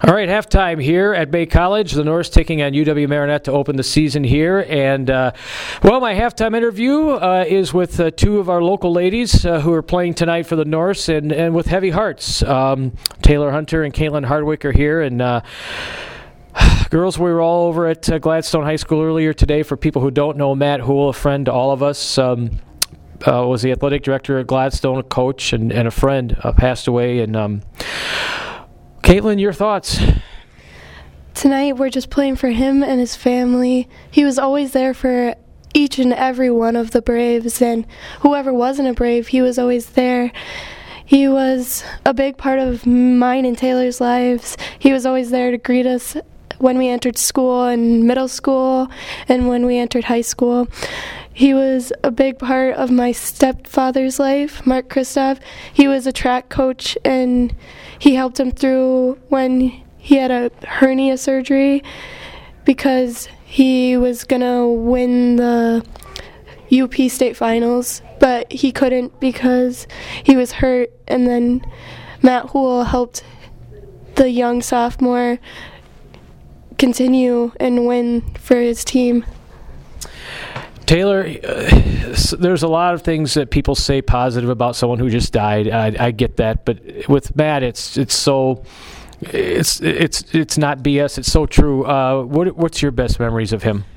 All right, halftime here at Bay College. The Norse taking on UW Marinette to open the season here. And, my halftime interview is with two of our local ladies who are playing tonight for the Norse and with heavy hearts. Taylor Hunter and Caitlin Hardwick are here. And, girls, we were all over at Gladstone High School earlier today. For people who don't know, Matt Hool, a friend to all of us, was the athletic director at Gladstone, a coach and a friend, passed away. And Caitlin, your thoughts? Tonight we're just playing for him and his family. He was always there for each and every one of the Braves, and whoever wasn't a Brave, he was always there. He was a big part of mine and Taylor's lives. He was always there to greet us when we entered school and middle school and when we entered high school. He was a big part of my stepfather's life, Mark Christoph. He was a track coach, and he helped him through when he had a hernia surgery because he was going to win the UP state finals, but he couldn't because he was hurt. And then Matt Hool helped the young sophomore continue and win for his team. Taylor, there's a lot of things that people say positive about someone who just died. I get that, but with Matt, it's not BS. It's so true. What's your best memories of him?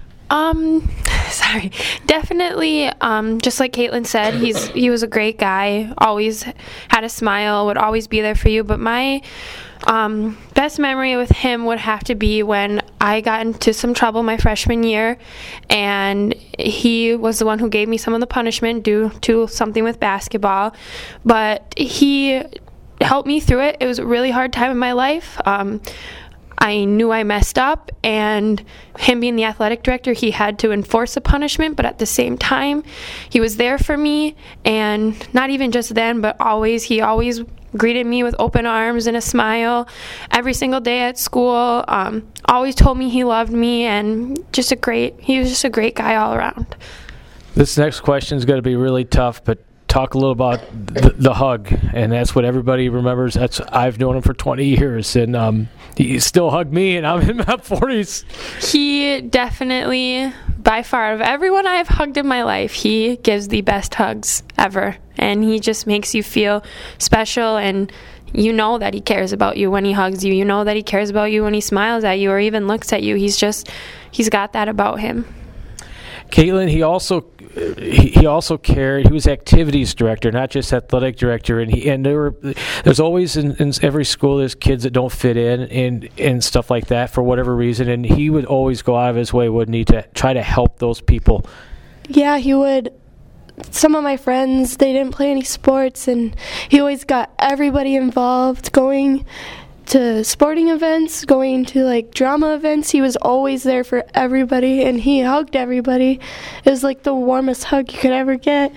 Definitely. Just like Caitlin said, he was a great guy. Always had a smile. Would always be there for you. But my best memory with him would have to be when I got into some trouble my freshman year, and he was the one who gave me some of the punishment due to something with basketball. But he helped me through it. It was a really hard time in my life. I knew I messed up, and him being the athletic director, he had to enforce a punishment, but at the same time, he was there for me, and not even just then, but he always greeted me with open arms and a smile every single day at school. Always told me he loved me, and he was just a great guy all around. This next question is going to be really tough, but talk a little about the hug, and that's what everybody remembers. I've known him for 20 years, and he still hugged me, and I'm in my 40s. He definitely, by far, of everyone I've hugged in my life, he gives the best hugs ever, and he just makes you feel special, and you know that he cares about you when he hugs you. You know that he cares about you when he smiles at you or even looks at you. He's got that about him. Caitlin, he also cared. He was activities director, not just athletic director. And there's always in every school there's kids that don't fit in and stuff like that for whatever reason. And he would always go out of his way, wouldn't he, to try to help those people? Yeah, he would. Some of my friends, they didn't play any sports, and he always got everybody involved, going to sporting events, going to drama events. He was always there for everybody, and he hugged everybody. It was like the warmest hug you could ever get.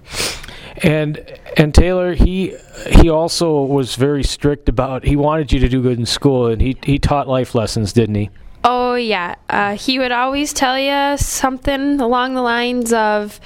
And Taylor, he also was very strict about, he wanted you to do good in school, and he taught life lessons, didn't he? Oh yeah, he would always tell you something along the lines of,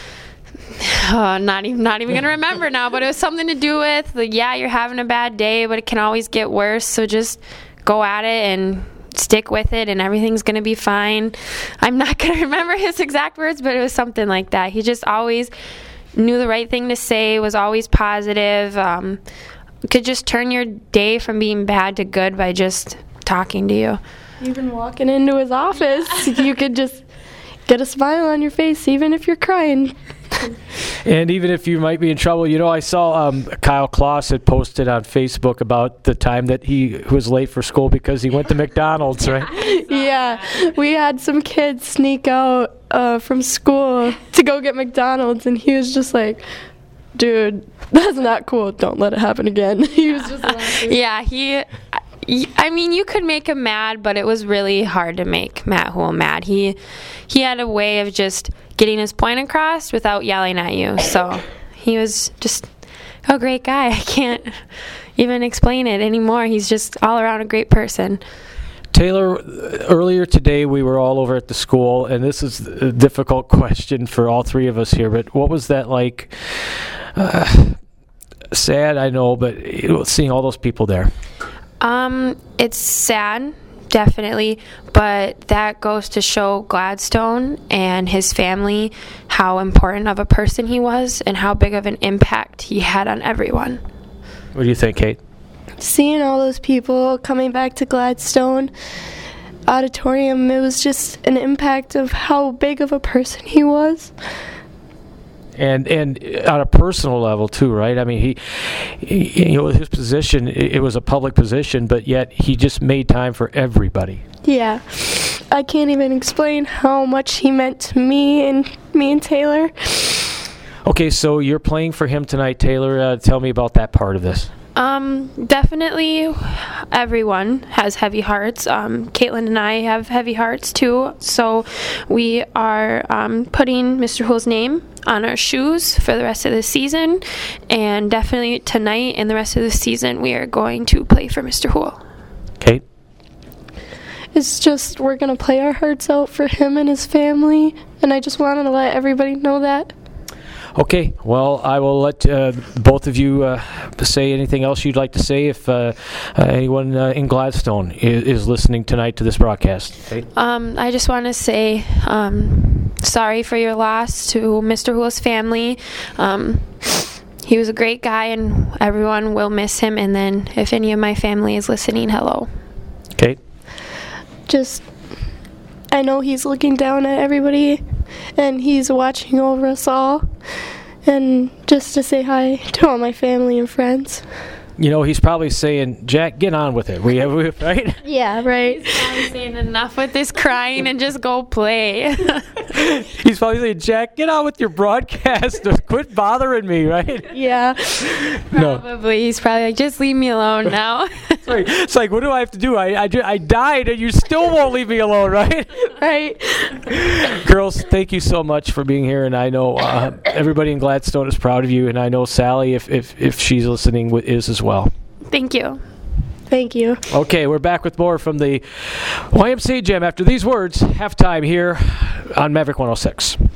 not even gonna remember now, but it was something to do with you're having a bad day, but it can always get worse, so just go at it and stick with it and everything's gonna be fine. I'm not gonna remember his exact words, but it was something like that. He just always knew the right thing to say, was always positive, could just turn your day from being bad to good by just talking to you. Even walking into his office, you could just get a smile on your face even if you're crying. And even if you might be in trouble, I saw Kyle Kloss had posted on Facebook about the time that he was late for school because he went to McDonald's, right? Yeah, we had some kids sneak out from school to go get McDonald's, and he was just like, dude, that's not cool. Don't let it happen again. He was just laughing. Yeah, you could make him mad, but it was really hard to make Matt Hool mad. He had a way of just getting his point across without yelling at you. So he was just a great guy. I can't even explain it anymore. He's just all around a great person. Taylor, earlier today we were all over at the school, and this is a difficult question for all three of us here, but what was that like? Sad, I know, but seeing all those people there. It's sad, definitely, but that goes to show Gladstone and his family how important of a person he was and how big of an impact he had on everyone. What do you think, Kate? Seeing all those people coming back to Gladstone Auditorium, it was just an impact of how big of a person he was. And on a personal level too, right? I mean, he his position, it was a public position, but yet he just made time for everybody. Yeah, I can't even explain how much he meant to me and Taylor. Okay, so you're playing for him tonight, Taylor. Tell me about that part of this. Definitely everyone has heavy hearts. Caitlin and I have heavy hearts too, so we are putting Mr. Hull's name on our shoes for the rest of the season, and definitely tonight and the rest of the season we are going to play for Mr. Hull. Kate? It's just we're going to play our hearts out for him and his family, and I just wanted to let everybody know that. Okay, well, I will let both of you say anything else you'd like to say if anyone in Gladstone is listening tonight to this broadcast. Okay? I just want to say sorry for your loss to Mr. Hull's family. He was a great guy, and everyone will miss him. And then if any of my family is listening, hello. Okay. Just, I know he's looking down at everybody, and he's watching over us all. And just to say hi to all my family and friends. You know, he's probably saying, Jack, get on with it. We have, right? Yeah, right. He's probably saying enough with this crying and just go play. He's probably saying, Jack, get on with your broadcast. Quit bothering me, right? Yeah. No. Probably. He's probably like, just leave me alone now. It's like, what do I have to do? I died and you still won't leave me alone, right? Right. Girls, thank you so much for being here, and I know everybody in Gladstone is proud of you, and I know Sally, if she's listening, is as well. Thank you. Thank you. Okay, we're back with more from the YMCA Jam after these words. Halftime here on Maverick 106.